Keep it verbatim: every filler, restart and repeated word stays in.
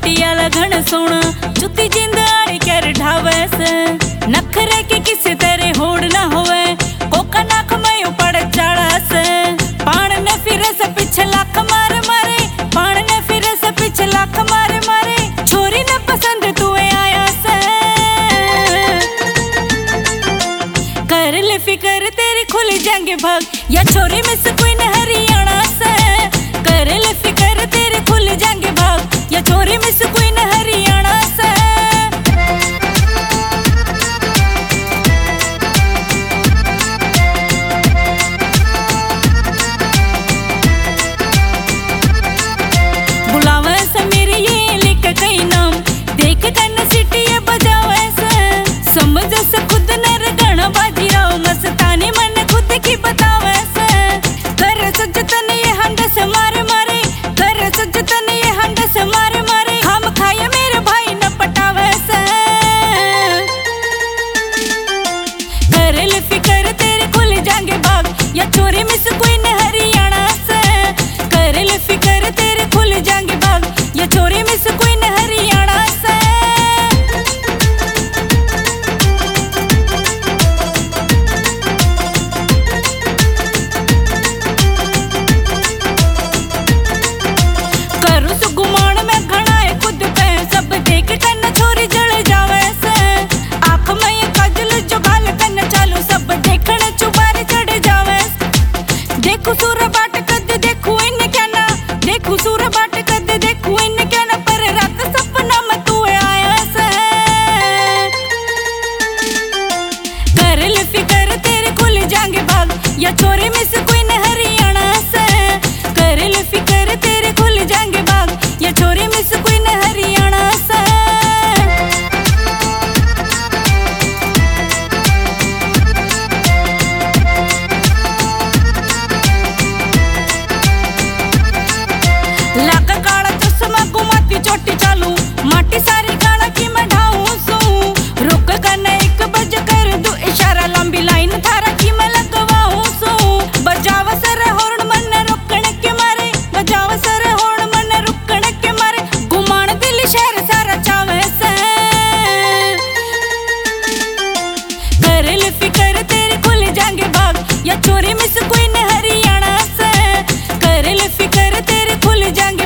पटियाला घण सोना जुती जिंद आड़ी कर ढावे से नखरे के किसी तेरे होड़ ना होवे कोका नाख में पड़ चाड़ा से पान ने फिरे से पीछे लाख मार मारे पान ने फिरे से पीछे लाख मार मारे छोरी ने पसंद तू आया से कर ले फिकर तेरी खुल जाएंगे भाग या छोरी में से कोई न हरियाणा से कर ले फिकर तेरे खुल जाएंगे भाग या छोरी में से कोई न हरियाणा से बुलावे से मेरे ये लिख कई नाम देख कन सिटी ये बजावे से समझ से खुद नर गण बाजी राव मस्तानी मन खुद की बतावे से कर सजतन ये हंड से मारे मारे कर सजतन ये हंड से मारे मारे हम खाए मेरे भाई न पटावे से कर ले फिकर तेरे खुल जाएंगे बाग या चोरी में से कोई न हरियाणा से कर ले फिकर तेरे खुल जाएंगे बाग या चोरी में से कोई न हरियाणा से करू सु गुमान में घना है खुद पे सब देख कन छोरी जल जावे से आंख में ये काजल जो गाल कन चालू सब देखने चुबारे चढ़ जावे देखू सूर बाट कद देखू इन क्या ना देखू सूर बाट कद देखू इन क्या ना पर रात सपना में तू आया से कर ले फिकर तेरे खुल जाएंगे भाग या चोरी में से कोई न हरियाणा से कर ले फिकर तेरे खुल जाएंगे भाग या चोरी में से कोई न हरियाणा से लाका काला चश्मा घुमाती चोटी चालू माटी सारी गाला की मैं ढाऊं सू रुक करने एक बज कर दू इशारा लंबी लाइन थारा की मैं लगवाऊं सू बजाव सर हॉर्न मन रुकने के मारे बजाव सर हॉर्न मन रुकने के मारे घुमान दिल शहर सारा चावे से कर ले फिकर तेरे खुल जाएंगे भाग या चोरी में से कोई न हरियाणा से कर ले फिकर तेरे खुल जाएंगे